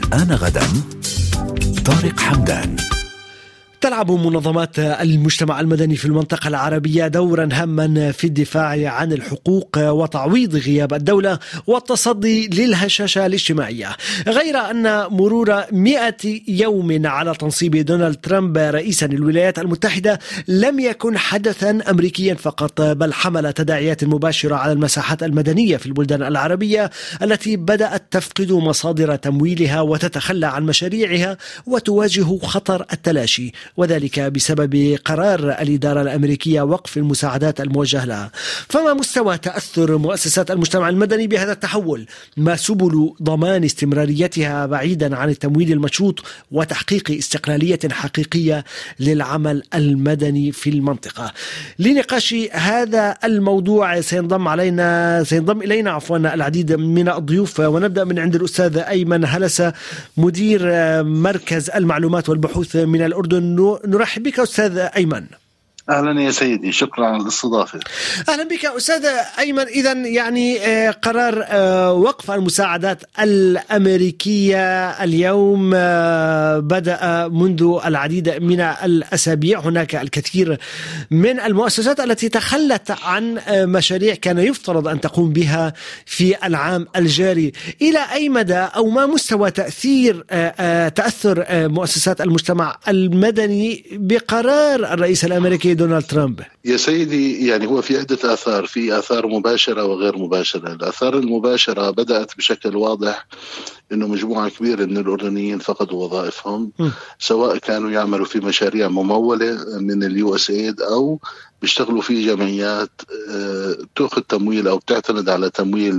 آن غدا طارق حمدان. تلعب منظمات المجتمع المدني في المنطقة العربية دورا هاما في الدفاع عن الحقوق وتعويض غياب الدولة والتصدي للهشاشة الاجتماعية، غير أن مرور 100 يوم على تنصيب دونالد ترامب رئيسا للولايات المتحدة لم يكن حدثا أمريكيا فقط، بل حمل تداعيات مباشرة على المساحات المدنية في البلدان العربية التي بدأت تفقد مصادر تمويلها وتتخلى عن مشاريعها وتواجه خطر التلاشي، وذلك بسبب قرار الإدارة الأمريكية وقف المساعدات الموجهة لها. فما مستوى تأثر مؤسسات المجتمع المدني بهذا التحول؟ ما سبل ضمان استمراريتها بعيدا عن التمويل المشروط وتحقيق استقلالية حقيقية للعمل المدني في المنطقة؟ لنقاش هذا الموضوع سينضم إلينا العديد من الضيوف، ونبدأ من عند الأستاذ أيمن هلسة مدير مركز المعلومات والبحوث من الأردن. نرحب بك أستاذ أيمن. أهلا يا سيدي، شكرا على الاستضافة. أهلا بك أستاذ أيمن. إذن يعني قرار وقف المساعدات الأمريكية اليوم بدأ منذ العديد من الأسابيع. هناك الكثير من المؤسسات التي تخلت عن مشاريع كان يفترض أن تقوم بها في العام الجاري. إلى أي مدى أو ما مستوى تأثر مؤسسات المجتمع المدني بقرار الرئيس الأمريكي دونالد ترامب؟ يا سيدي، يعني هو في عدة آثار، في آثار مباشرة وغير مباشرة. الآثار المباشرة بدأت بشكل واضح إنه مجموعة كبيرة من الأردنيين فقدوا وظائفهم، سواء كانوا يعملوا في مشاريع ممولة من USAID أو بيشتغلوا في جمعيات تأخذ تمويل أو بتعتمد على تمويل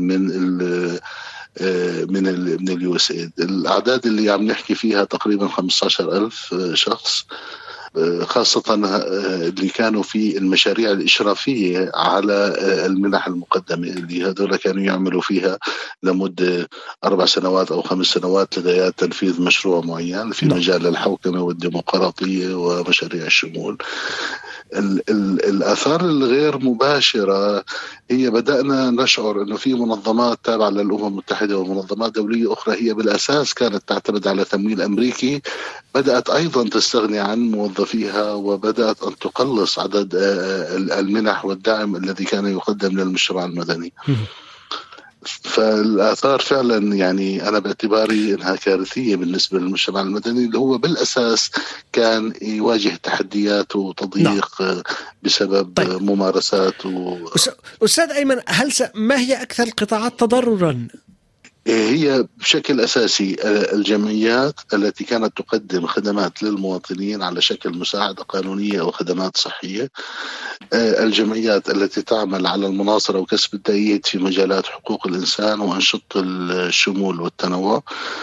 من USAID. الأعداد اللي عم نحكي فيها تقريبا 15,000 شخص، خاصة اللي كانوا في المشاريع الإشرافية على المنح المقدمة، اللي هذول كانوا يعملوا فيها لمدة 4 سنوات أو 5 سنوات لغاية تنفيذ مشروع معين في مجال الحوكمة والديمقراطية ومشاريع الشمول. الآثار الغير مباشرة هي بدأنا نشعر أنه في منظمات تابعة للأمم المتحدة ومنظمات دولية أخرى هي بالأساس كانت تعتمد على تمويل أمريكي، بدأت أيضا تستغني عن موظفيها وبدأت أن تقلص عدد المنح والدعم الذي كان يقدم للمجتمع المدني. فالآثار فعلا يعني أنا باعتباري أنها كارثية بالنسبة للمجتمع المدني اللي هو بالأساس كان يواجه تحديات وتضييق بسبب ممارسات أستاذ أيمن، ما هي أكثر القطاعات تضررا؟ هي بشكل أساسي الجمعيات التي كانت تقدم خدمات للمواطنين على شكل مساعدة قانونية أو خدمات صحية، الجمعيات التي تعمل على المناصرة وكسب التأييد في مجالات حقوق الإنسان وأنشطة الشمول والتنوع،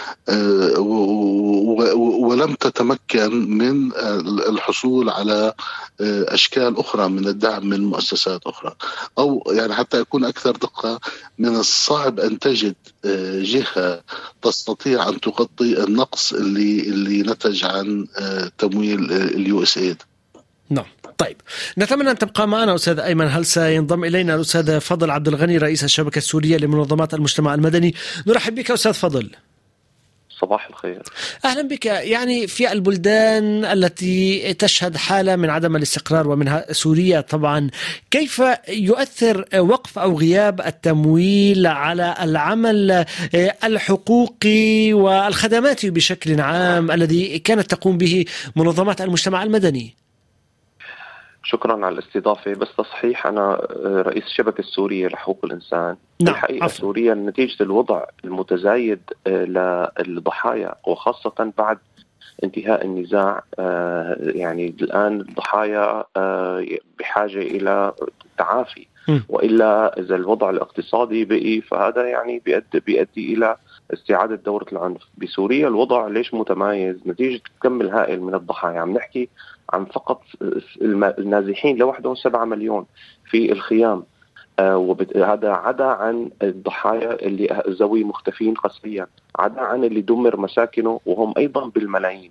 ولم تتمكن من الحصول على أشكال أخرى من الدعم من مؤسسات أخرى، أو يعني حتى يكون أكثر دقة، من الصعب أن تجد جهة تستطيع أن تغطي النقص اللي نتج عن تمويل USAID. نعم. طيب، نتمنى أن تبقى معنا أستاذ أيمن. هل سينضم إلينا الأستاذ فضل عبد الغني رئيس الشبكة السورية لمنظمات المجتمع المدني؟ نرحب بك أستاذ فضل. صباح الخير. أهلا بك. يعني في البلدان التي تشهد حالة من عدم الاستقرار ومنها سوريا طبعا، كيف يؤثر وقف أو غياب التمويل على العمل الحقوقي والخدمات بشكل عام الذي كانت تقوم به منظمات المجتمع المدني؟ شكرا على الاستضافة. بس تصحيح، أنا رئيس الشبكة السورية لحقوق الإنسان. نعم. الحقيقة سوريا نتيجة الوضع المتزايد للضحايا، وخاصة بعد انتهاء النزاع، يعني الآن الضحايا بحاجة إلى تعافي، وإلا إذا الوضع الاقتصادي بقي فهذا يعني بيؤدي إلى استعادة دورة العنف. بسوريا الوضع ليش متمايز؟ نتيجة كم الهائل من الضحايا. عم نحكي عن فقط النازحين لوحدهم 7 مليون في الخيام. وهذا عدا عن الضحايا اللي ذوي مختفين قسريا، عدا عن اللي دمر مساكنه وهم أيضا بالملايين.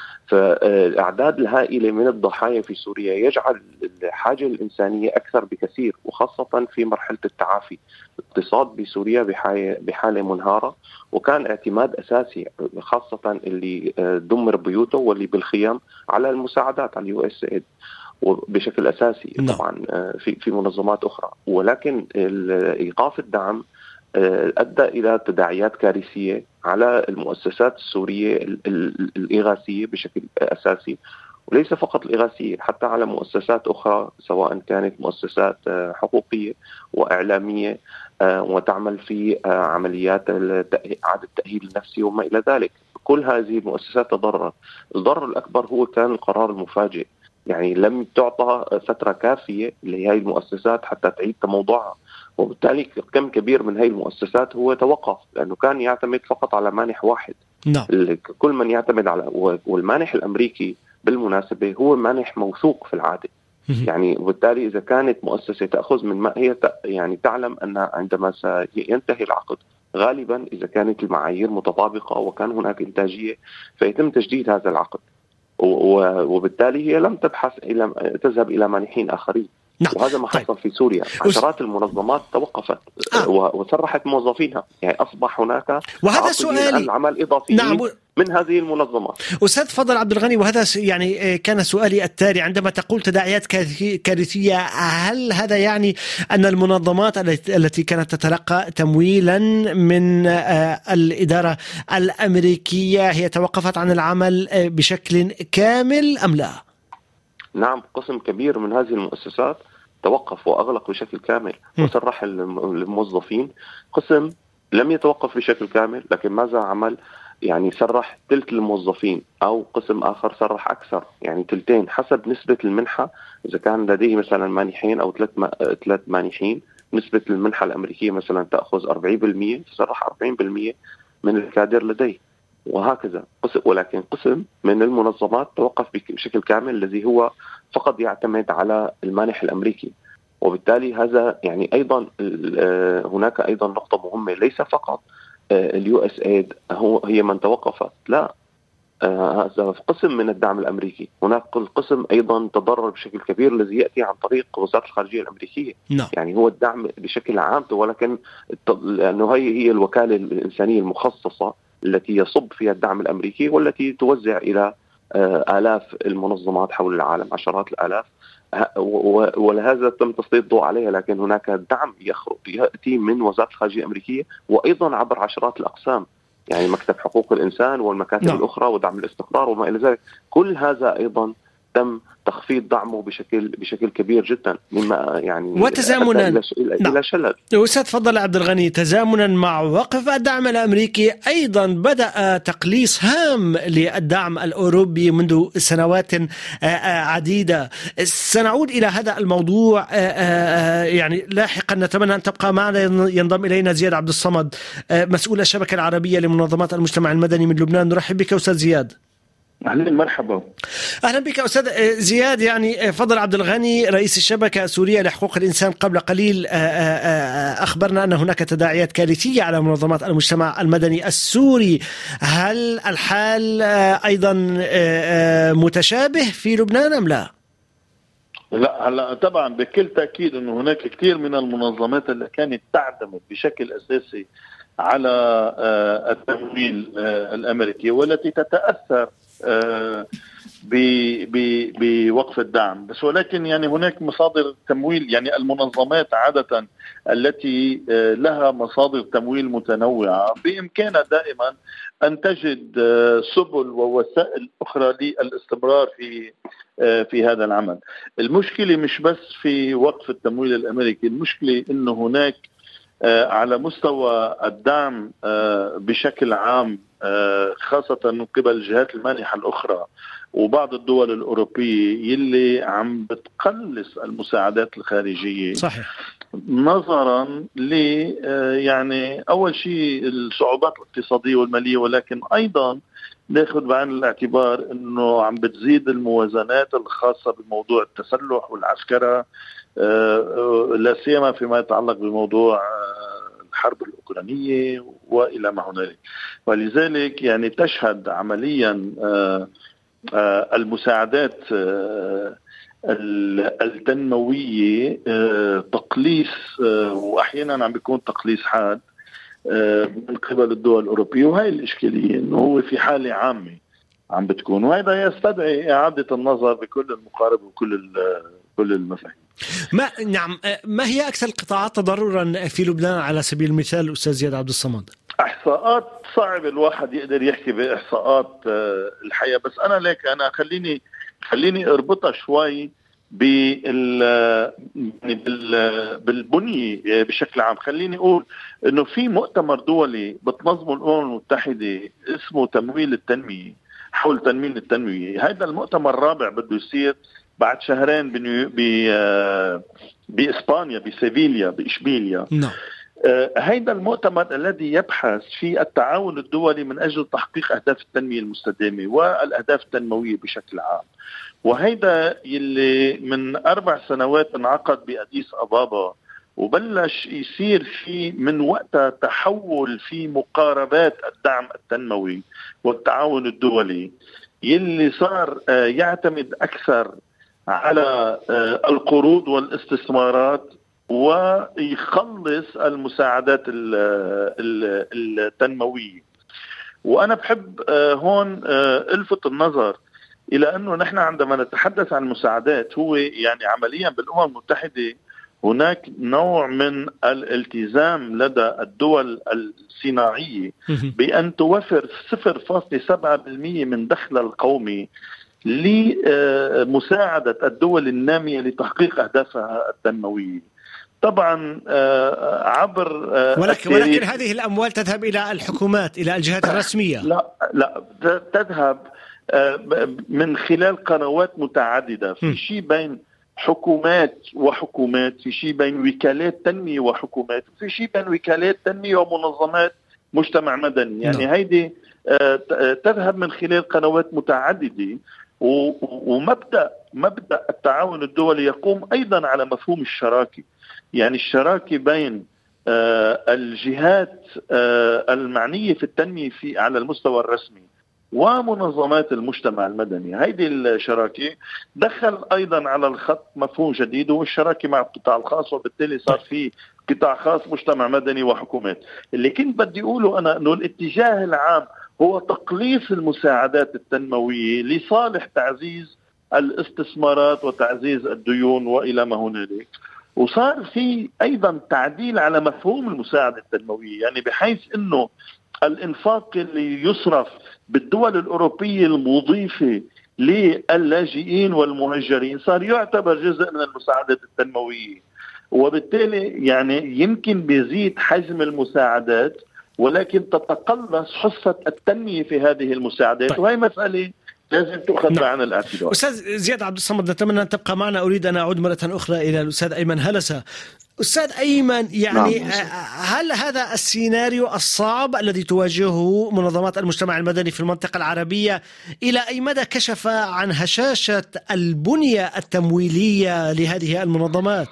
فالأعداد الهائلة من الضحايا في سوريا يجعل الحاجة الإنسانية أكثر بكثير، وخاصة في مرحلة التعافي. الاقتصاد بسوريا بحالة منهارة، وكان اعتماد أساسي خاصة اللي دمر بيوته واللي بالخيام على المساعدات على USAID وبشكل أساسي طبعا في منظمات أخرى. ولكن إيقاف الدعم أدى إلى تداعيات كارثية على المؤسسات السورية الإغاثية بشكل أساسي، وليس فقط الإغاثية، حتى على مؤسسات أخرى سواء كانت مؤسسات حقوقية وإعلامية وتعمل في عمليات إعادة التأهيل النفسي وما إلى ذلك. كل هذه المؤسسات تضررت. الضرر الأكبر هو كان القرار المفاجئ، يعني لم تعطى فترة كافية لهذه المؤسسات حتى تعيد تموضعها، وبالتالي كم كبير من هذه المؤسسات هو توقف، لأنه كان يعتمد فقط على مانح واحد. كل من يعتمد على، والمانح الأمريكي بالمناسبة هو مانح موثوق في العادة. يعني وبالتالي إذا كانت مؤسسة تأخذ من ما هي يعني تعلم أن عندما سينتهي العقد غالبا إذا كانت المعايير متطابقة وكان هناك إنتاجية فيتم تجديد هذا العقد، وبالتالي هي لم تذهب إلى مانحين آخرين. وهذا ما حصل في سوريا. عشرات المنظمات توقفت وسرحت موظفينها، يعني أصبح هناك وهذا سؤالي العمل إضافي من هذه المنظمات. أستاذ فضل عبد الغني، وهذا يعني كان سؤالي التالي. عندما تقول تداعيات كارثية، هل هذا يعني أن المنظمات التي كانت تتلقى تمويلا من الإدارة الأمريكية هي توقفت عن العمل بشكل كامل أم لا؟ نعم، قسم كبير من هذه المؤسسات توقف وأغلق بشكل كامل وسرح الموظفين. قسم لم يتوقف بشكل كامل، لكن ماذا عمل؟ يعني سرح ثلث الموظفين، أو قسم آخر سرح أكثر، يعني ثلثين حسب نسبة المنحة. إذا كان لديه مثلا مانحين أو ثلاث مانحين، نسبة المنحة الأمريكية مثلا تأخذ 40%، سرح 40% من الكادر لديه، وهكذا. ولكن قسم من المنظمات توقف بشكل كامل، الذي هو فقط يعتمد على المانح الأمريكي. وبالتالي هذا يعني أيضا هناك أيضا نقطة مهمة، ليس فقط USAID هي من توقفت، لا، هذا قسم من الدعم الأمريكي. هناك قسم أيضا تضرر بشكل كبير الذي يأتي عن طريق وزارة الخارجية الأمريكية. يعني هو الدعم بشكل عام، ولكن لأنه هي الوكالة الإنسانية المخصصة التي يصب فيها الدعم الأمريكي، والتي توزع إلى آلاف المنظمات حول العالم، عشرات الآلاف، ولهذا تم تسليط الضوء عليها. لكن هناك دعم يأتي من وزارة الخارجية الأمريكية وأيضا عبر عشرات الأقسام، يعني مكتب حقوق الإنسان والمكاتب الأخرى ودعم الاستقرار وما إلى ذلك. كل هذا أيضا تم تخفيض دعمه بشكل كبير جدا، مما يعني وتزامنا إلى شلل. أستاذ فضل عبد الغني، تزامنا مع وقف الدعم الأمريكي أيضا بدأ تقليص هام للدعم الأوروبي منذ سنوات عديدة. سنعود إلى هذا الموضوع يعني لاحقا. نتمنى أن تبقى معنا. ينضم إلينا زياد عبد الصمد، مسؤول الشبكة العربية لمنظمات المجتمع المدني من لبنان. نرحب بك أستاذ زياد. أهلا، مرحبا. أهلا بك أستاذ زياد. يعني فضل عبد الغني رئيس الشبكة السورية لحقوق الإنسان قبل قليل أخبرنا أن هناك تداعيات كارثية على منظمات المجتمع المدني السوري. هل الحال أيضا متشابه في لبنان أم لا؟ لا، هلا طبعا بكل تأكيد أنه هناك كثير من المنظمات اللي كانت تعتمد بشكل أساسي على التمويل الأمريكي والتي تتأثر بوقف الدعم، بس ولكن يعني هناك مصادر تمويل. يعني المنظمات عادة التي لها مصادر تمويل متنوعة بإمكانها دائما أن تجد سبل ووسائل أخرى للاستمرار في هذا العمل. المشكلة مش بس في وقف التمويل الأمريكي، المشكلة إنه هناك على مستوى الدعم بشكل عام، خاصة من قبل الجهات المانحة الأخرى وبعض الدول الأوروبية يلي عم بتقلص المساعدات الخارجية. صحيح. نظرا ل يعني أول شيء الصعوبات الاقتصادية والمالية، ولكن أيضا ناخذ بعين الاعتبار أنه عم بتزيد الموازنات الخاصة بموضوع التسلح والعسكرة، لا سيما فيما يتعلق بموضوع الحرب الأوكرانية وإلى ما هنالك. ولذلك يعني تشهد عمليا المساعدات التنموية تقليص، وأحيانا عم بيكون تقليص حاد من قبل الدول الأوروبية، وهي الإشكالية إنه هو في حالة عامة عم بتكون، وهذا يستدعي إعادة النظر بكل المقارب وكل المفاهيم. ما هي أكثر القطاعات تضررا في لبنان على سبيل المثال أستاذ زياد عبد الصمد؟ إحصاءات صعب الواحد يقدر يحكي بإحصاءات الحياة، بس أنا خليني أربطها شوي بالبنية بشكل عام. خليني أقول إنه في مؤتمر دولي بتنظمه الأمم المتحدة اسمه تمويل التنمية، حول تمويل التنمية. هذا المؤتمر الرابع بده يصير بعد شهرين بإسبانيا، بسيفيليا، بإشبيليا. هذا المؤتمر الذي يبحث في التعاون الدولي من أجل تحقيق أهداف التنمية المستدامة والأهداف التنموية بشكل عام. وهيدا يلي من 4 سنوات انعقد بأديس أبابا، وبلش يصير في من وقتها تحول في مقاربات الدعم التنموي والتعاون الدولي، يلي صار يعتمد أكثر على القروض والاستثمارات ويخلص المساعدات التنموية. وأنا بحب هون ألفت النظر إلى أنه نحن عندما نتحدث عن المساعدات هو يعني عمليا بالأمم المتحدة هناك نوع من الالتزام لدى الدول الصناعية بأن توفر 0.7% من دخل القومي لمساعدة الدول النامية لتحقيق أهدافها التنموية. طبعا عبر ولكن هذه الأموال تذهب إلى الحكومات، إلى الجهات الرسمية. لا تذهب من خلال قنوات متعددة، في شيء بين حكومات وحكومات، في شيء بين وكالات تنمية وحكومات، في شيء بين وكالات تنمية ومنظمات مجتمع مدني. يعني هيدي تذهب من خلال قنوات متعددة. ومبدأ التعاون الدولي يقوم أيضا على مفهوم الشراكة، يعني الشراكة بين الجهات المعنية في التنمية على المستوى الرسمي ومنظمات المجتمع المدني. هيدي الشراكة دخل أيضا على الخط مفهوم جديد، هو الشراكة مع القطاع الخاص، وبالتالي صار في قطاع خاص، مجتمع مدني، وحكومات. اللي كنت بدي أقوله أنا أنه الاتجاه العام هو تقليص المساعدات التنموية لصالح تعزيز الاستثمارات وتعزيز الديون وإلى ما هنالك. وصار في أيضا تعديل على مفهوم المساعدة التنموية، يعني بحيث أنه الإنفاق اللي يصرف بالدول الأوروبية المضيفة للاجئين والمهجرين صار يعتبر جزء من المساعدة التنموية، وبالتالي يعني يمكن بيزيد حجم المساعدات ولكن تتقلص حصة التنمية في هذه المساعدات. وهي مسألة لازم تأخذ بعين الاعتبار. أستاذ زياد عبد الصمد، نتمنى أن تبقى معنا. أريد أن أعود مرة أخرى إلى الأستاذ أيمن هلسة. أستاذ أيمن، يعني هل هذا السيناريو الصعب الذي تواجهه منظمات المجتمع المدني في المنطقة العربية إلى أي مدى كشف عن هشاشة البنية التمويلية لهذه المنظمات؟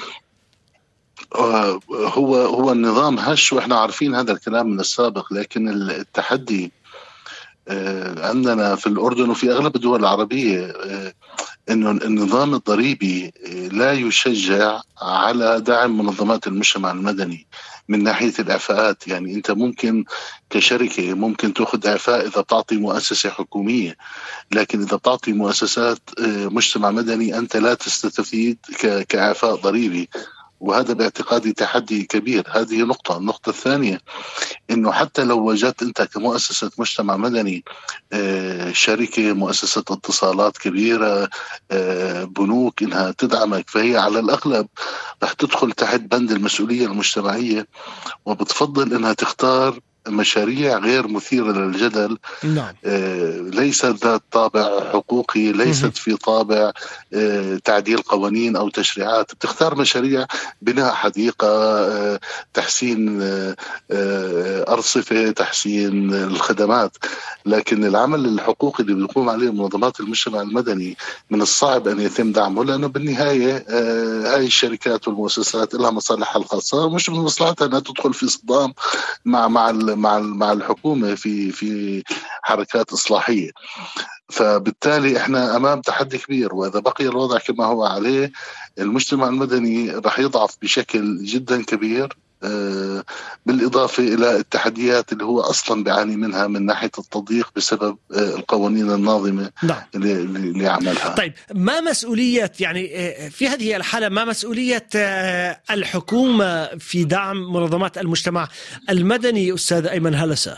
هو النظام هش، وإحنا عارفين هذا الكلام من السابق، لكن التحدي عندنا في الأردن وفي أغلب الدول العربية إنه النظام الضريبي لا يشجع على دعم منظمات المجتمع المدني من ناحية الإعفاءات. يعني أنت ممكن كشركة ممكن تأخذ إعفاء إذا بتعطي مؤسسة حكومية، لكن إذا بتعطي مؤسسات مجتمع مدني أنت لا تستفيد كإعفاء ضريبي، وهذا باعتقادي تحدي كبير. هذه نقطة. النقطة الثانية إنه حتى لو وجدت أنت كمؤسسة مجتمع مدني شركة، مؤسسة اتصالات كبيرة، بنوك إنها تدعمك، فهي على الأغلب رح تدخل تحت بند المسؤولية المجتمعية، وبتفضل إنها تختار مشاريع غير مثيرة للجدل. نعم. ليست ذات طابع حقوقي، ليست في طابع تعديل قوانين أو تشريعات. بتختار مشاريع بناء حديقة، تحسين أرصفة، تحسين الخدمات. لكن العمل الحقوقي اللي بيقوم عليه منظمات المجتمع المدني من الصعب أن يتم دعمه، لأنه بالنهاية هاي الشركات والمؤسسات لها مصالحها الخاصة، مش من مصلحتها أنها تدخل في صدام مع الحكومة في حركات إصلاحية. فبالتالي احنا امام تحدي كبير، واذا بقي الوضع كما هو عليه المجتمع المدني رح يضعف بشكل جدا كبير، بالإضافة إلى التحديات اللي هو أصلا بيعاني منها من ناحية التضييق بسبب القوانين الناظمة. نعم. اللي عملها. طيب، ما مسؤولية يعني في هذه الحالة، ما مسؤولية الحكومة في دعم منظمات المجتمع المدني أستاذ أيمن هلسة؟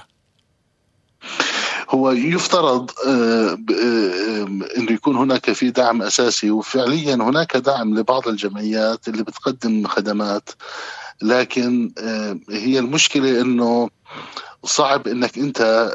هو يفترض أنه يكون هناك في دعم أساسي، وفعليا هناك دعم لبعض الجمعيات اللي بتقدم خدمات، لكن هي المشكلة أنه صعب أنك أنت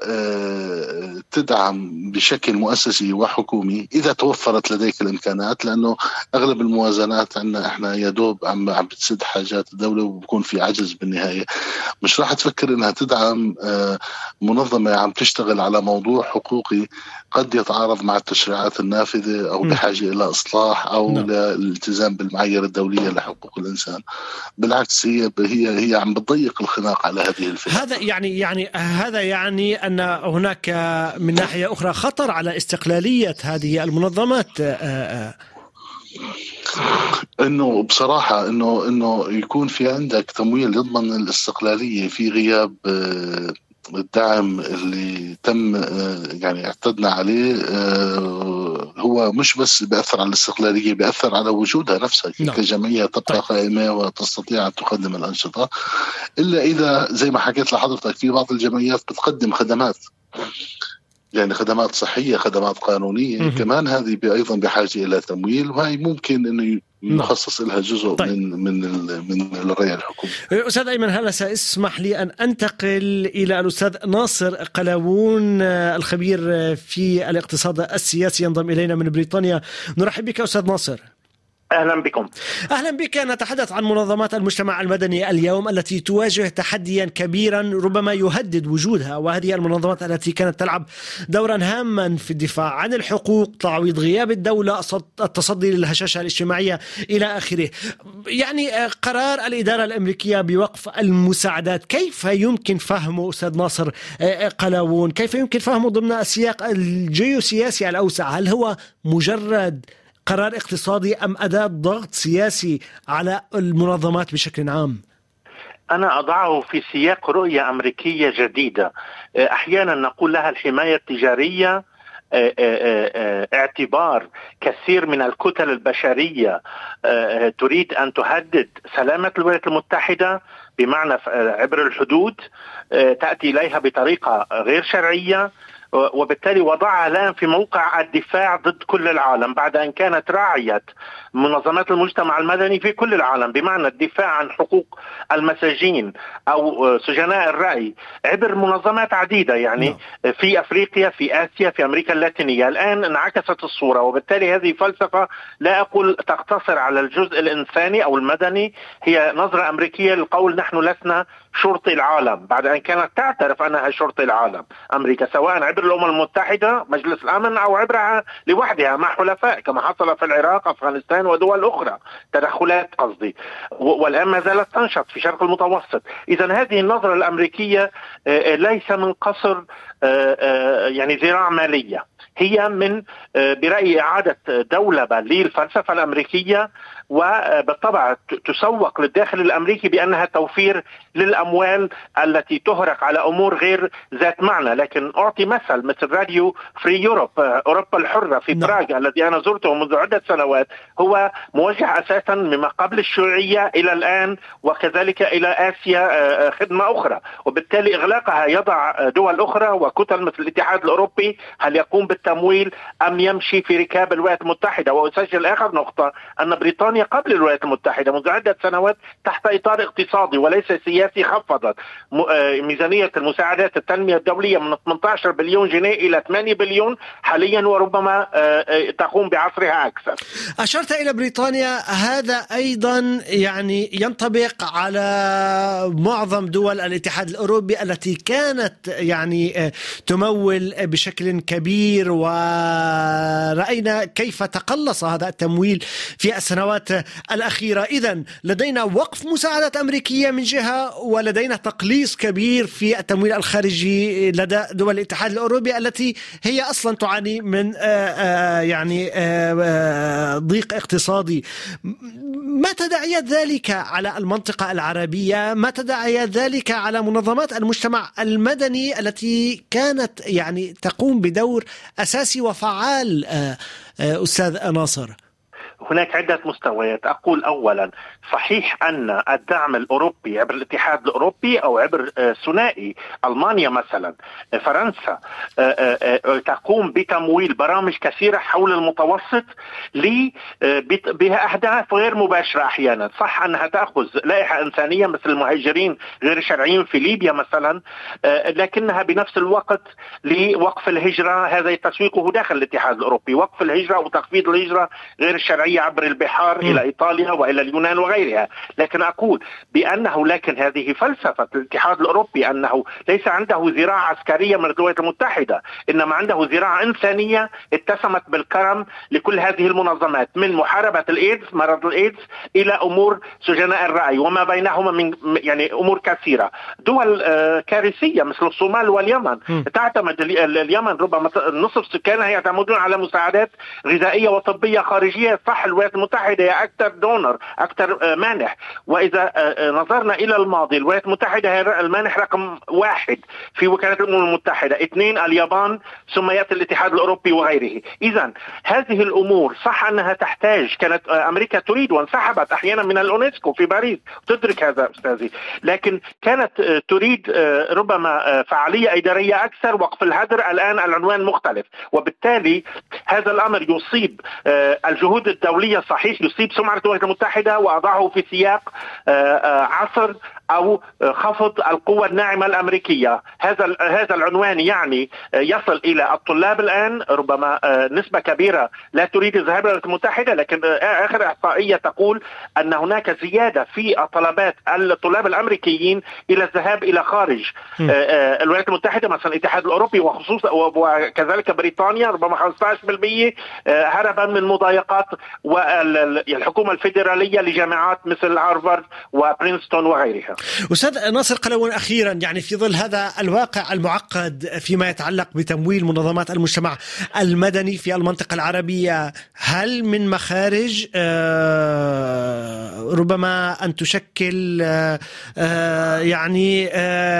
تدعم بشكل مؤسسي وحكومي إذا توفرت لديك الإمكانات، لأنه أغلب الموازنات عندنا إحنا يدوب عم بتسد حاجات الدولة وبكون في عجز بالنهاية. مش راح تفكر أنها تدعم منظمة عم تشتغل على موضوع حقوقي قد يتعارض مع التشريعات النافذة أو بحاجة إلى إصلاح أو للالتزام بالمعايير الدولية لحقوق الإنسان. بالعكس، هي عم بتضيق الخناق على هذه الفئة. هذا يعني أن هناك من ناحية أخرى خطر على استقلالية هذه المنظمات. إنه بصراحة إنه يكون في عندك تمويل يضمن الاستقلالية في غياب الدعم اللي تم يعني اعتدنا عليه، هو مش بس بيأثر على الاستقلالية، بيأثر على وجودها نفسها كجمعية تبقى قائمة وتستطيع أن تقدم الأنشطة، إلا إذا زي ما حكيت لحضرتك في بعض الجمعيات بتقدم خدمات، يعني خدمات صحية، خدمات قانونية كمان، هذه أيضا بحاجة إلى تمويل، وهي ممكن إنه نخصص لها جزء من الرأي الحكومي. أستاذ أيمن هلسة، اسمح لي أن أنتقل إلى الأستاذ ناصر قلاوون، الخبير في الاقتصاد السياسي، ينضم إلينا من بريطانيا. نرحب بك أستاذ ناصر. أهلا بكم. أهلا بك. نتحدث عن منظمات المجتمع المدني اليوم التي تواجه تحديا كبيرا ربما يهدد وجودها، وهذه المنظمات التي كانت تلعب دورا هاما في الدفاع عن الحقوق، تعويض غياب الدولة، التصدي للهشاشة الاجتماعية إلى آخره. يعني قرار الإدارة الأمريكية بوقف المساعدات كيف يمكن فهمه أستاذ ناصر قلاوون؟ كيف يمكن فهمه ضمن السياق الجيوسياسي الأوسع؟ هل هو مجرد قرار اقتصادي أم أداة ضغط سياسي على المنظمات بشكل عام؟ أنا أضعه في سياق رؤية أمريكية جديدة، أحيانا نقول لها الحماية التجارية، اعتبار كثير من الكتل البشرية تريد أن تهدد سلامة الولايات المتحدة، بمعنى عبر الحدود تأتي إليها بطريقة غير شرعية، وبالتالي وضعها الآن في موقع الدفاع ضد كل العالم بعد أن كانت راعية منظمات المجتمع المدني في كل العالم، بمعنى الدفاع عن حقوق المساجين أو سجناء الرأي عبر منظمات عديدة، يعني في أفريقيا، في آسيا، في أمريكا اللاتينية. الآن انعكست الصورة، وبالتالي هذه فلسفة لا أقول تقتصر على الجزء الإنساني أو المدني، هي نظرة أمريكية للقول نحن لسنا شرطي العالم، بعد أن كانت تعترف أنها شرطي العالم أمريكا، سواء عبر الأمم المتحدة مجلس الأمن أو عبرها لوحدها مع حلفاء كما حصل في العراق، أفغانستان ودول أخرى، تدخلات قصدي، والآن ما زالت تنشط في شرق المتوسط. إذن هذه النظرة الأمريكية ليس من قصر يعني ذراع مالية، هي من برأي إعادة دولبة للفلسفة الأمريكية، وبالطبع تسوق للداخل الأمريكي بأنها توفير للأموال التي تهرق على أمور غير ذات معنى. لكن أعطي مثل راديو فري يوروب، أوروبا الحرة في براغ الذي أنا زرته منذ عدة سنوات، هو موجه أساسا مما قبل الشيوعية إلى الآن، وكذلك إلى آسيا خدمة أخرى، وبالتالي إغلاقها يضع دول أخرى وكتل مثل الاتحاد الأوروبي هل يقوم بالتمويل أم يمشي في ركاب الولايات المتحدة. وأسجل آخر نقطة أن بريطانيا قبل الولايات المتحدة منذ عدة سنوات تحت إطار اقتصادي وليس سياسي خفضت ميزانية المساعدات التنمية الدولية من 18 بليون جنيه إلى 8 بليون حاليا، وربما تقوم بعصرها أكثر. أشرت إلى بريطانيا، هذا أيضا يعني ينطبق على معظم دول الاتحاد الأوروبي التي كانت يعني تمول بشكل كبير، ورأينا كيف تقلص هذا التمويل في السنوات الأخيرة. إذن لدينا وقف مساعدات أمريكية من جهة، ولدينا تقليص كبير في التمويل الخارجي لدى دول الاتحاد الأوروبي التي هي أصلا تعاني من يعني ضيق اقتصادي. ما تداعيات ذلك على المنطقة العربية؟ ما تداعيات ذلك على منظمات المجتمع المدني التي كانت يعني تقوم بدور أساسي وفعال أستاذ ناصر؟ هناك عدة مستويات. أقول أولا، صحيح أن الدعم الأوروبي عبر الاتحاد الأوروبي أو عبر ثنائي ألمانيا مثلا فرنسا تقوم بتمويل برامج كثيرة حول المتوسط بأهداف غير مباشرة. أحيانا صح أنها تأخذ لائحة إنسانية مثل المهاجرين غير الشرعيين في ليبيا مثلا، لكنها بنفس الوقت لوقف الهجرة، هذا تسويقه داخل الاتحاد الأوروبي، وقف الهجرة وتخفيض الهجرة غير الشرعية عبر البحار إلى إيطاليا وإلى اليونان وغيرها. لكن أقول بأنه هذه فلسفة الاتحاد الأوروبي، أنه ليس عنده ذراع عسكرية من الولايات المتحدة، إنما عنده ذراع إنسانية اتسمت بالكرم لكل هذه المنظمات، من محاربة الإيدز، مرض الإيدز، إلى أمور سجناء الرأي وما بينهما من يعني أمور كثيرة. دول كارثية مثل الصومال واليمن تعتمد اليمن ربما نصف سكانها يعتمدون على مساعدات غذائية وطبية خارجية. صح الولايات المتحدة هي أكثر دونر، أكثر مانح، وإذا نظرنا إلى الماضي الولايات المتحدة هي المانح رقم 1 في وكالة الأمم المتحدة، 2 اليابان، ثم يأتي الاتحاد الأوروبي وغيره. إذن هذه الأمور صح أنها تحتاج، كانت أمريكا تريد وانسحبت أحيانا من الأونسكو في باريس، تدرك هذا أستاذي، لكن كانت تريد ربما فعالية إدارية أكثر، وقف الهدر. الآن العنوان مختلف، وبالتالي هذا الأمر يصيب الجهود الدولية، صحيح يصيب سمعة الولايات المتحدة وأضعه في سياق عصر أو خفض القوة الناعمة الأمريكية. هذا العنوان يعني يصل إلى الطلاب الآن، ربما نسبة كبيرة لا تريد الذهاب إلى الولايات المتحدة، لكن آخر إحصائية تقول أن هناك زيادة في طلبات الطلاب الأمريكيين إلى الذهاب إلى خارج الولايات المتحدة، مثلا الاتحاد الأوروبي وخصوصا وكذلك بريطانيا، ربما 15% هربا من مضايقات والحكومة الفيدرالية لجامعات مثل هارفارد وبرينستون وغيرها. أستاذ ناصر قلاوون، أخيرا يعني في ظل هذا الواقع المعقد فيما يتعلق بتمويل منظمات المجتمع المدني في المنطقة العربية، هل من مخارج ربما أن تشكل يعني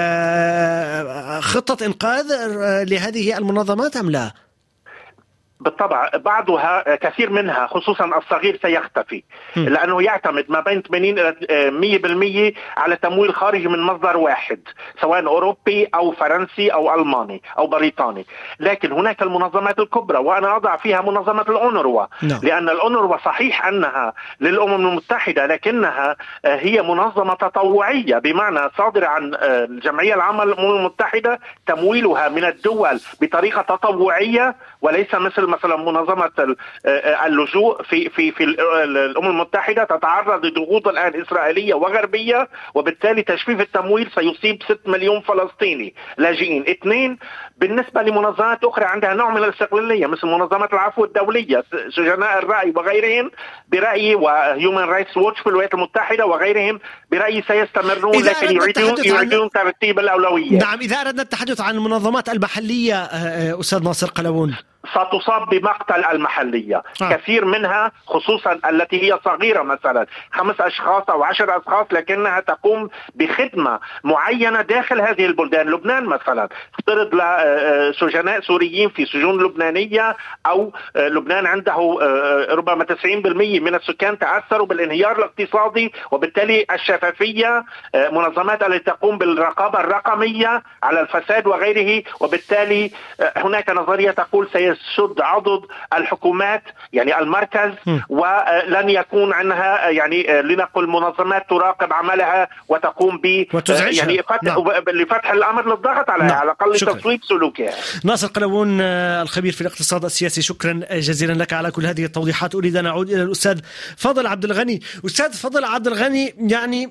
خطة إنقاذ لهذه المنظمات أم لا؟ بالطبع بعضها، كثير منها خصوصا الصغير سيختفي، لأنه يعتمد ما بين 80 إلى 100% على تمويل خارجي من مصدر واحد، سواء أوروبي أو فرنسي أو ألماني أو بريطاني. لكن هناك المنظمات الكبرى، وأنا أضع فيها منظمة الأونروا، لأن الأونروا صحيح أنها للأمم المتحدة، لكنها هي منظمة تطوعية، بمعنى صادرة عن الجمعية العامة للأمم المتحدة، تمويلها من الدول بطريقة تطوعية، وليس مثلا منظمة اللجوء في الأمم المتحدة تتعرض لضغوط الآن إسرائيلية وغربية، وبالتالي تجفيف التمويل سيصيب 6 مليون فلسطيني لاجئين. 2 بالنسبة لمنظمات أخرى عندها نوع من الاستقلالية مثل منظمة العفو الدولية، سجناء الرأي وغيرهم برأيي، وهيومن رايتس ووتش في الولايات المتحدة وغيرهم برأيي سيستمرون، لكن يعيدون ترتيب الأولوية. نعم، إذا أردنا التحدث عن المنظمات المحلية أستاذ ناصر قلاوون. ستصاب بمقتل المحلية. كثير منها خصوصا التي هي صغيرة، مثلا 5 أشخاص أو 10 أشخاص، لكنها تقوم بخدمة معينة داخل هذه البلدان. لبنان مثلا افترض لسجناء سوريين في سجون لبنانية، أو لبنان عنده ربما 90% من السكان تأثروا بالانهيار الاقتصادي، وبالتالي الشفافية، منظمات التي تقوم بالرقابة الرقمية على الفساد وغيره، وبالتالي هناك نظرية تقول سيسد عضد الحكومات يعني المركز، ولن يكون عنها يعني لنقل منظمات تراقب عملها وتقوم ب يعني لفتح الأمر للضغط عليها، على الأقل تصويب سلوكها. ناصر قلاوون الخبير في الاقتصاد السياسي، شكرا جزيلا لك على كل هذه التوضيحات. أريد أن أعود إلى الأستاذ فضل عبد الغني. أستاذ فضل عبد الغني، يعني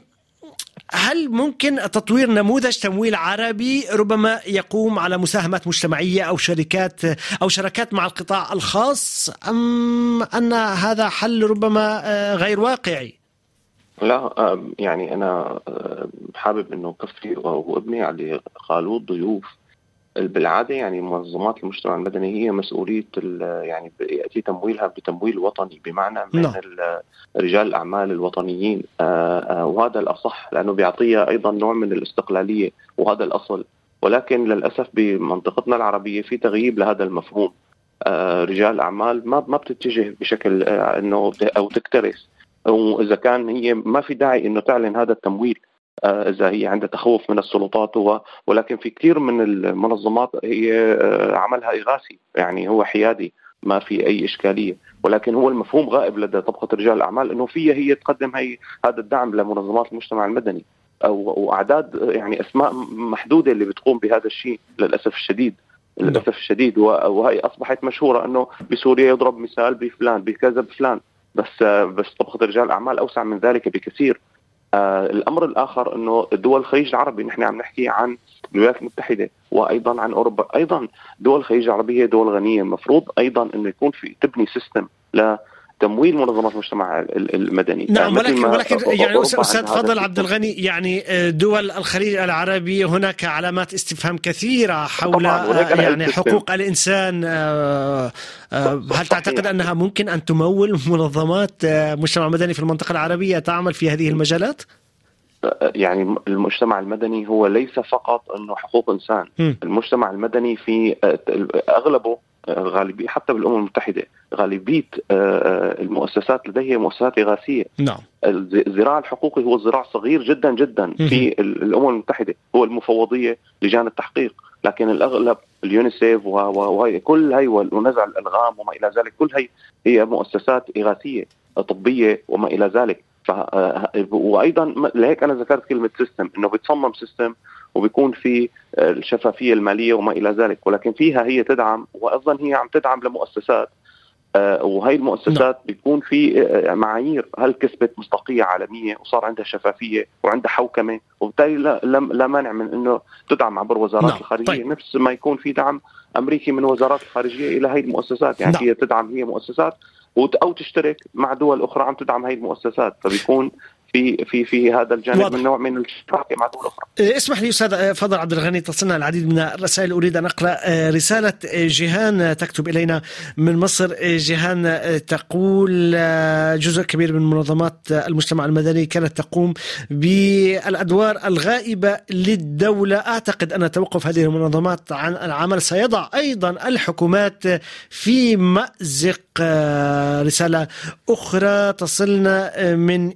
هل ممكن تطوير نموذج تمويل عربي ربما يقوم على مساهمات مجتمعية أو شركات مع القطاع الخاص، أم أن هذا حل ربما غير واقعي؟ لا، يعني أنا حابب أنه كفي وابني على قالوا الضيوف. بالعادة يعني منظمات المجتمع المدني هي مسؤولية يعني يأتي تمويلها بتمويل وطني، بمعنى من رجال الأعمال الوطنيين، وهذا الأصح لأنه بيعطيها أيضا نوع من الاستقلالية، وهذا الأصل. ولكن للأسف بمنطقتنا العربية في تغييب لهذا المفهوم. رجال الأعمال ما بتتجه بشكل أنه أو تكترث، وإذا كان هي ما في داعي أنه تعلن هذا التمويل إذا هي عندها تخوف من السلطات. ولكن في كثير من المنظمات هي عملها إغاثي، يعني هو حيادي، ما في أي إشكالية. ولكن هو المفهوم غائب لدى طبقة رجال الأعمال أنه فيها هي تقدم هذا الدعم لمنظمات المجتمع المدني، وأعداد يعني أسماء محدودة اللي بتقوم بهذا الشيء للأسف الشديد. وهي أصبحت مشهورة أنه بسوريا يضرب مثال بفلان بكذا بفلان، بس طبقة رجال الأعمال أوسع من ذلك بكثير. الأمر الآخر أنه دول الخليج العربي، نحن عم نحكي عن الولايات المتحدة وأيضا عن أوروبا، أيضا دول الخليج العربية دول غنية، مفروض أيضا أنه يكون في تبني سيستم لتمويل منظمات المجتمع المدني. نعم، ولكن يعني أستاذ فضل عبد الغني، يعني دول الخليج العربي هناك علامات استفهام كثيرة حول يعني حقوق الإنسان. هل تعتقد أنها ممكن أن تمول منظمات مجتمع مدني في المنطقة العربية تعمل في هذه المجالات؟ يعني المجتمع المدني هو ليس فقط أنه حقوق إنسان. المجتمع المدني في أغلبه غالبية، حتى بالأمم المتحدة غالبية المؤسسات لديها مؤسسات إغاثية. نعم. الذراع الحقوقي هو ذراع صغير جدا جدا في الأمم المتحدة، هو المفوضية لجان التحقيق، لكن الأغلب اليونيسيف وكل هي ونزع الألغام وما إلى ذلك، كل هي مؤسسات إغاثية طبية وما إلى ذلك. وأيضا لهيك أنا ذكرت كلمة سيستم، إنه بتصمم سيستم وبيكون في الشفافية المالية وما إلى ذلك، ولكن فيها هي تدعم، وأيضا هي عم تدعم لمؤسسات، وهي المؤسسات بيكون في معايير، هل كسبت مصداقية عالمية وصار عندها شفافية وعندها حوكمة، وبالتالي لا مانع من إنه تدعم عبر وزارات الخارجية. طيب. نفس ما يكون في دعم أمريكي من وزارات الخارجية إلى هي المؤسسات، يعني هي تدعم هي مؤسسات أو تشترك مع دول أخرى عم تدعم هاي المؤسسات، فبيكون في هذا الجانب من نوع من الشراكة مع دول أخرى. اسمح لي أستاذ فضل عبد الغني، تصلنا العديد من الرسائل، أريد أن أقرأ رسالة جيهان تكتب إلينا من مصر. جيهان تقول جزء كبير من منظمات المجتمع المدني كانت تقوم بالأدوار الغائبة للدولة. أعتقد أن توقف هذه المنظمات عن العمل سيضع أيضا الحكومات في مأزق. رسالة أخرى تصلنا من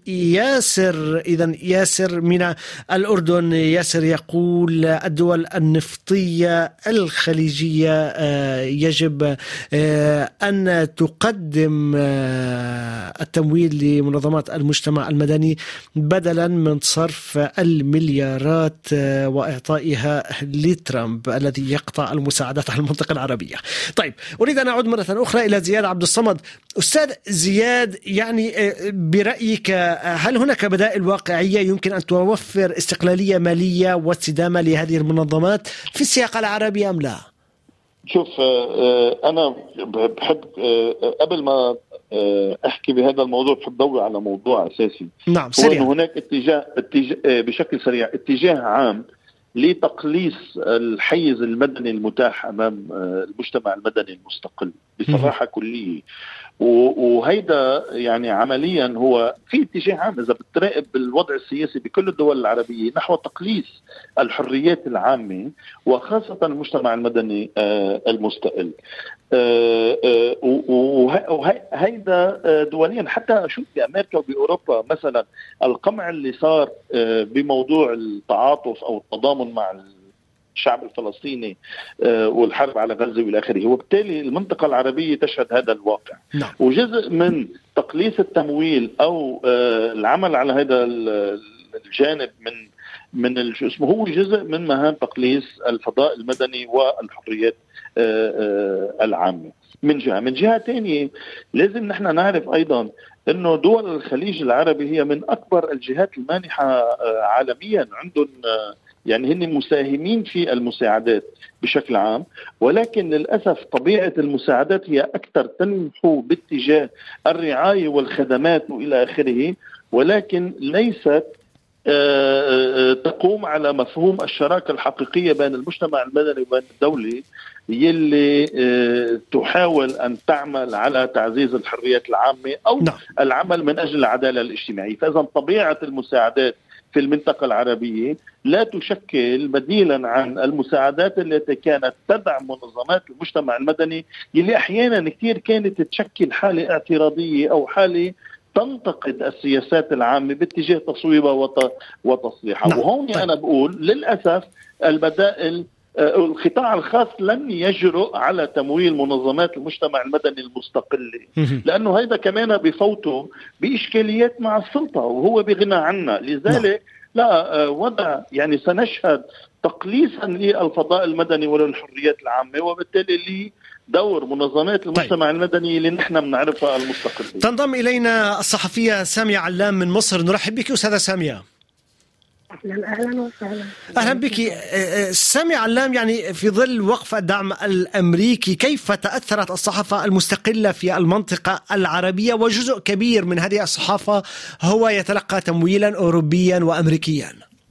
ياسر من الأردن. ياسر يقول الدول النفطية الخليجية يجب أن تقدم التمويل لمنظمات المجتمع المدني بدلا من صرف المليارات وإعطائها لترامب الذي يقطع المساعدات على المنطقة العربية. طيب، أريد أن أعود مرة أخرى إلى زياد عبد الصمد. أستاذ زياد، يعني برأيك هل هناك بدائل واقعية يمكن أن توفر استقلالية مالية واستدامة لهذه المنظمات في السياق العربي أم لا؟ شوف، أنا بحب قبل ما أحكي بهذا الموضوع بحب ضوي على موضوع أساسي. نعم، سريع. هو هناك اتجاه بشكل سريع، اتجاه عام لتقليص الحيز المدني المتاح أمام المجتمع المدني المستقل بصراحة كلية. وهيدا يعني عمليا هو في اتجاه عام إذا بتراقب الوضع السياسي بكل الدول العربية نحو تقليص الحريات العامة وخاصة المجتمع المدني المستقل. وهيدا دوليا حتى أشوف بأمريكا وبأوروبا مثلا القمع اللي صار بموضوع التعاطف أو التضامن مع الشعب الفلسطيني والحرب على غزة والى اخره، وبالتالي المنطقة العربية تشهد هذا الواقع. نعم. وجزء من تقليص التمويل او العمل على هذا الجانب من اسمه هو جزء من مهام تقليص الفضاء المدني والحريات العامة. من جهة تانية لازم نحن نعرف ايضا انه دول الخليج العربي هي من اكبر الجهات المانحة عالميا، عندهم يعني هن مساهمين في المساعدات بشكل عام، ولكن للأسف طبيعة المساعدات هي أكثر تنحو باتجاه الرعاية والخدمات وإلى آخره، ولكن ليست تقوم على مفهوم الشراكة الحقيقية بين المجتمع المدني وبين الدولة يلي تحاول أن تعمل على تعزيز الحريات العامة أو العمل من أجل العدالة الاجتماعية. فإذا طبيعة المساعدات في المنطقة العربية لا تشكل بديلا عن المساعدات التي كانت تدعم منظمات المجتمع المدني اللي أحيانا كثير كانت تشكل حالة اعتراضية أو حالة تنتقد السياسات العامة باتجاه تصويبها وتصليحها. وهون أنا بقول للأسف البدائل القطاع الخاص لن يجرؤ على تمويل منظمات المجتمع المدني المستقلة، لأنه هذا كمان بفوته بإشكاليات مع السلطة وهو بغنى عنها. لذلك لا وضع يعني سنشهد تقليصا للفضاء المدني وللحريات العامة، وبالتالي دور منظمات المجتمع المدني اللي نحن بنعرفها المستقلة. تنضم إلينا الصحفية سامية علام من مصر. نرحب بك أستاذة سامية. أهلا وسهلا. أهلا بك سامية علام. يعني في ظل وقف الدعم الأمريكي كيف تأثرت الصحافة المستقلة في المنطقة العربية، وجزء كبير من هذه الصحافة هو يتلقى تمويلا أوروبيا وأمريكيا؟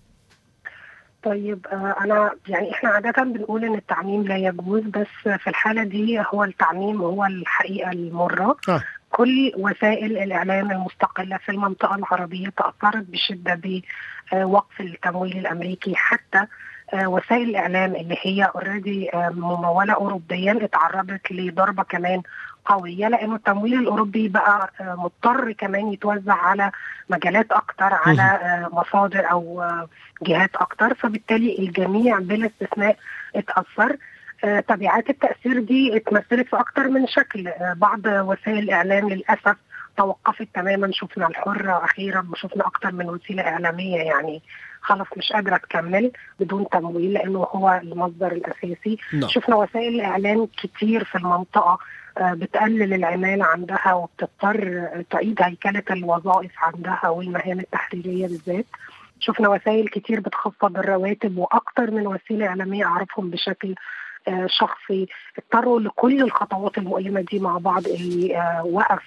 طيب احنا عادة بنقول ان التعميم لا يجوز، بس في الحالة دي هو التعميم هو الحقيقة المرة. كل وسائل الإعلام المستقلة في المنطقة العربية تأثرت بشدة بوقف التمويل الأمريكي، حتى وسائل الإعلام اللي هي اوريدي ممولة أوروبيا اتعرضت لضربة كمان قوية، لأنه التمويل الأوروبي بقى مضطر كمان يتوزع على مجالات أكتر، على مصادر أو جهات أكتر، فبالتالي الجميع بلا استثناء اتأثر. تبعات التأثير دي اتمثلت في أكتر من شكل. بعض وسائل الإعلام للأسف توقفت تماما، شفنا الحرة أخيرا وشفنا أكتر من وسيلة إعلامية يعني خلاص مش قادرة تكمل بدون تمويل لأنه هو المصدر الأساسي. شفنا وسائل الإعلام كتير في المنطقة بتقلل العمالة عندها وبتضطر تعيد هيكلة الوظائف عندها والمهام التحريرية بالذات. شفنا وسائل كتير بتخفض الرواتب، وأكتر من وسيلة إعلامية أعرفهم بشكل شخصي اضطروا لكل الخطوات المؤلمة دي مع بعض، اللي وقف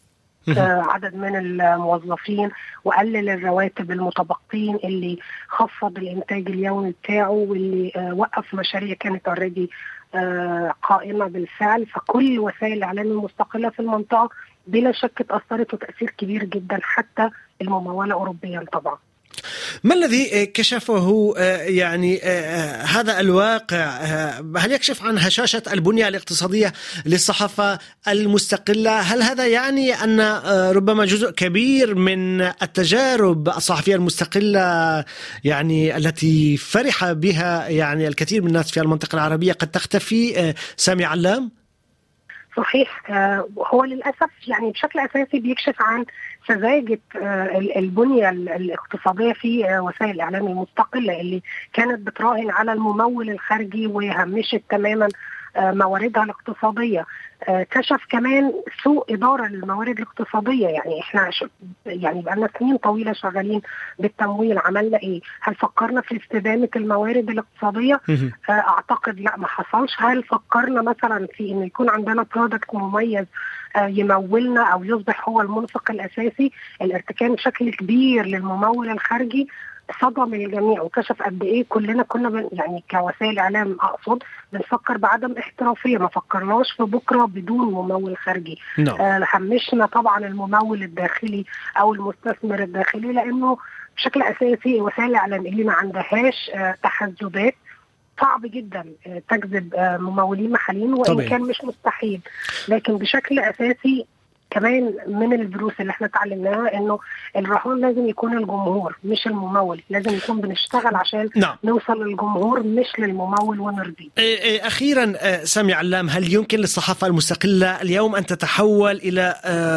عدد من الموظفين وقلل الرواتب المتبقين، اللي خفض الإنتاج اليومي بتاعه، واللي وقف مشاريع كانت اوريدي قائمة بالفعل. فكل وسائل الإعلام المستقلة في المنطقة بلا شك تأثرت وتأثير كبير جدا، حتى الممولة أوروبيا طبعا. ما الذي كشفه يعني هذا الواقع؟ هل يكشف عن هشاشة البنية الاقتصادية للصحافة المستقلة؟ هل هذا يعني أن ربما جزء كبير من التجارب الصحفية المستقلة يعني التي فرح بها يعني الكثير من الناس في المنطقة العربية قد تختفي؟ سامي علام. صحيح، هو للأسف يعني بشكل أساسي بيكشف عن سذاجة البنية الاقتصادية في وسائل الإعلام المستقلة اللي كانت بتراهن على الممول الخارجي وهمشت تماما مواردها الاقتصادية. كشف كمان سوء إدارة للموارد الاقتصادية. يعني احنا يعني بقالنا سنين طويلة شغالين بالتمويل، عملنا ايه؟ هل فكرنا في استدامة الموارد الاقتصادية؟ اعتقد لا، ما حصلش. هل فكرنا مثلا في ان يكون عندنا برودكت مميز يمولنا او يصبح هو المنفق الاساسي؟ الارتكان بشكل كبير للممول الخارجي صدم الجميع وكشف قد ايه كلنا كنا يعني كوسائل اعلام اقصد بنفكر بعدم احترافيه، ما فكرناش في بكره بدون ممول خارجي. همشنا طبعا الممول الداخلي او المستثمر الداخلي، لانه بشكل اساسي وسائل الاعلام اللي ما عندهاش تحزبات صعب جدا تجذب ممولين محليين، وان كان مش مستحيل، لكن بشكل اساسي كمان من الدروس اللي احنا اتعلمناها انه الرهان لازم يكون الجمهور مش الممول، لازم يكون بنشتغل عشان نوصل للجمهور مش للممول ونرضيه. اخيرا سامية علام، هل يمكن للصحافة المستقلة اليوم ان تتحول الى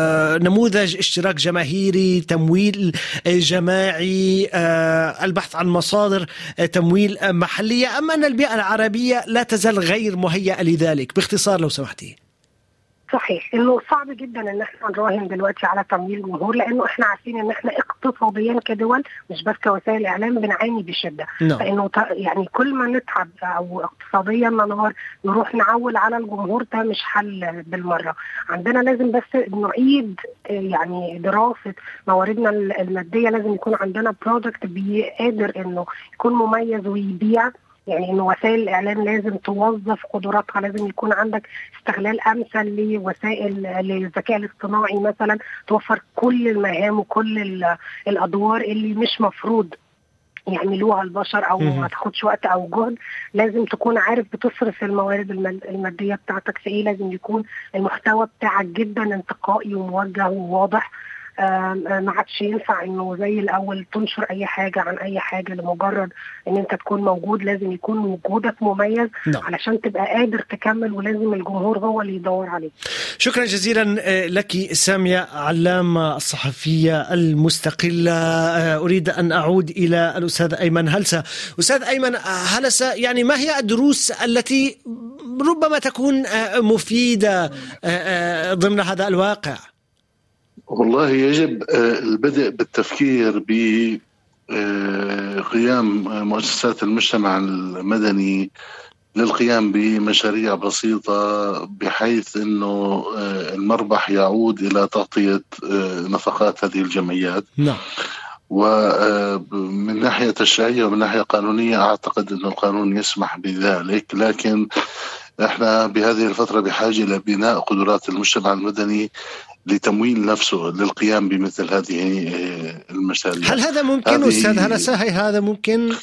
نموذج اشتراك جماهيري، تمويل جماعي، البحث عن مصادر تمويل محلية، ام ان البيئة العربية لا تزال غير مهيئة لذلك؟ باختصار لو سمحتي. صحيح انه صعب جدا ان احنا نراهن دلوقتي على تمويل جمهور، لانه احنا عارفين ان احنا اقتصاديا كدول مش بس كوسائل اعلام بنعاني بشده. فانه يعني كل ما نتعب او اقتصاديا ما نروح نعول على الجمهور، ده مش حل بالمره. عندنا لازم بس نعيد يعني دراسه مواردنا الماديه، لازم يكون عندنا برودكت قادر انه يكون مميز ويبيع، يعني انه وسائل الاعلام لازم توظف قدراتها، لازم يكون عندك استغلال امثل لوسائل للذكاء الاصطناعي مثلا، توفر كل المهام وكل الادوار اللي مش مفروض يعملوها البشر او ما تاخدش وقت او جهد. لازم تكون عارف بتصرف الموارد الماديه بتاعتك في ايه، لازم يكون المحتوى بتاعك جدا انتقائي وموجه وواضح. ما عادش ينفع انه زي الاول تنشر اي حاجه عن اي حاجه لمجرد ان انت تكون موجود، لازم يكون وجودك مميز علشان تبقى قادر تكمل، ولازم الجمهور هو اللي يدور عليه. شكرا جزيلا لك سامية علام الصحفية المستقلة. أريد أن أعود إلى الأستاذ أيمن هلسة. أستاذ أيمن هلسة، يعني ما هي الدروس التي ربما تكون مفيدة ضمن هذا الواقع؟ والله يجب البدء بالتفكير بقيام مؤسسات المجتمع المدني للقيام بمشاريع بسيطة، بحيث أنه المربح يعود إلى تغطية نفقات هذه الجمعيات. ومن ناحية تشريعية ومن ناحية قانونية أعتقد أن القانون يسمح بذلك، لكن احنا بهذه الفترة بحاجة إلى بناء قدرات المجتمع المدني لتمويل نفسه للقيام بمثل هذه المشاريع. هل هذا ممكن أستاذ هلسة؟ هذا ممكن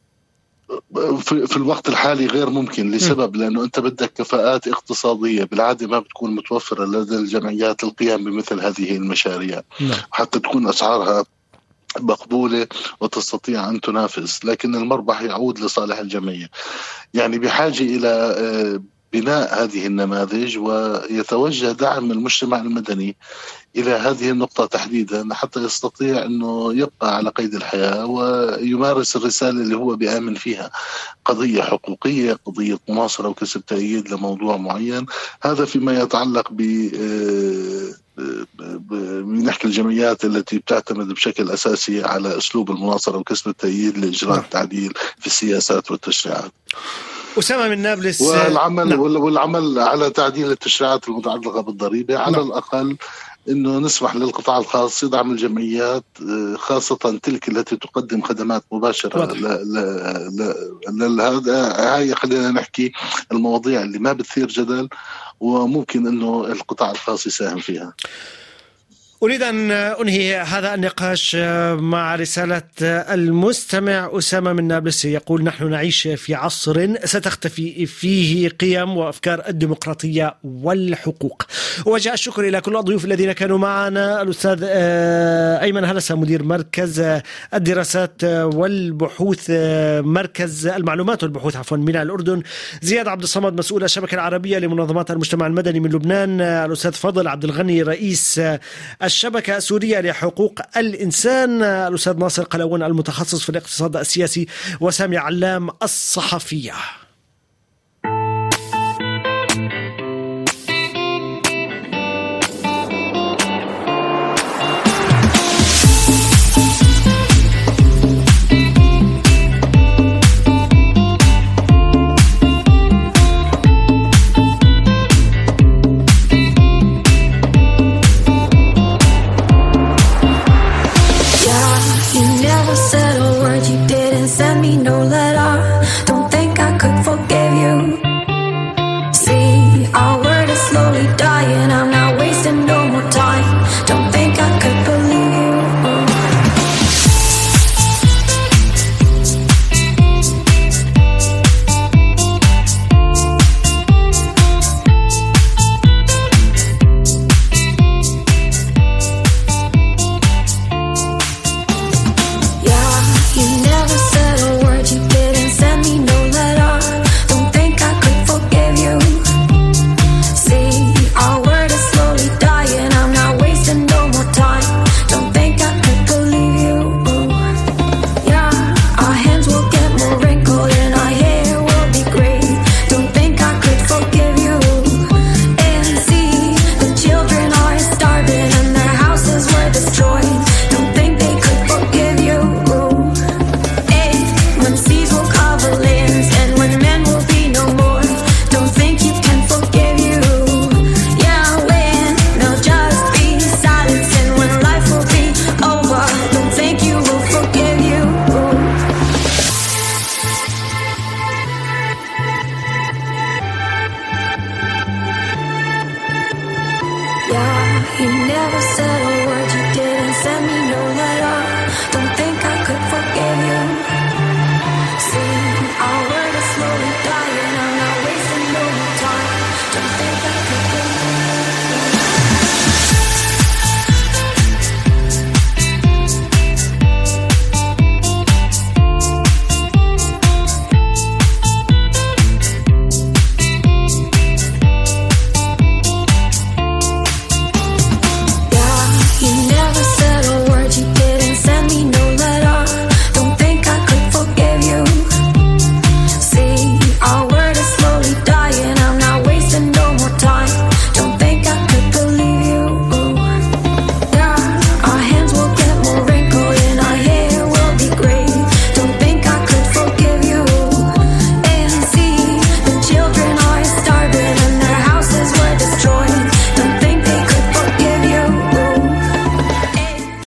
في الوقت الحالي؟ غير ممكن لسبب، لأنه أنت بدك كفاءات اقتصادية بالعادة ما بتكون متوفرة لدى الجمعيات للقيام بمثل هذه المشاريع، حتى تكون أسعارها مقبولة وتستطيع أن تنافس، لكن المربح يعود لصالح الجمعية. يعني بحاجة إلى بناء هذه النماذج، ويتوجه دعم المجتمع المدني إلى هذه النقطة تحديدا حتى يستطيع أنه يبقى على قيد الحياة ويمارس الرسالة اللي هو بيآمن فيها، قضية حقوقية، قضية مناصرة وكسب تأييد لموضوع معين. هذا فيما يتعلق بنحكي الجمعيات التي بتعتمد بشكل أساسي على أسلوب المناصرة وكسب التأييد لإجراء التعديل في السياسات والتشريعات. أسامة من نابلس. والعمل على تعديل التشريعات المتعلقة بالضريبة، على الأقل إنه نسمح للقطاع الخاص يدعم الجمعيات، خاصة تلك التي تقدم خدمات مباشرة هاي خلينا نحكي المواضيع اللي ما بتثير جدل وممكن إنه القطاع الخاص يساهم فيها. أريد أن أنهي هذا النقاش مع رسالة المستمع أسامة من نابلس، يقول: نحن نعيش في عصر ستختفي فيه قيم وأفكار الديمقراطية والحقوق. وجاء الشكر إلى كل الضيوف الذين كانوا معنا: الأستاذ أيمن هلسة مدير مركز الدراسات والبحوث، مركز المعلومات والبحوث من الأردن; زياد عبد الصمد مسؤول الشبكة العربية لمنظمات المجتمع المدني من لبنان; الأستاذ فضل عبد الغني رئيس الشبكة السورية لحقوق الإنسان; الأستاذ ناصر قلاوون المتخصص في الاقتصاد السياسي; وسامية علام الصحفية. You never said a word. dying. I'm not wasting no more time. Don't think I could believe you. You never said a word, you didn't send me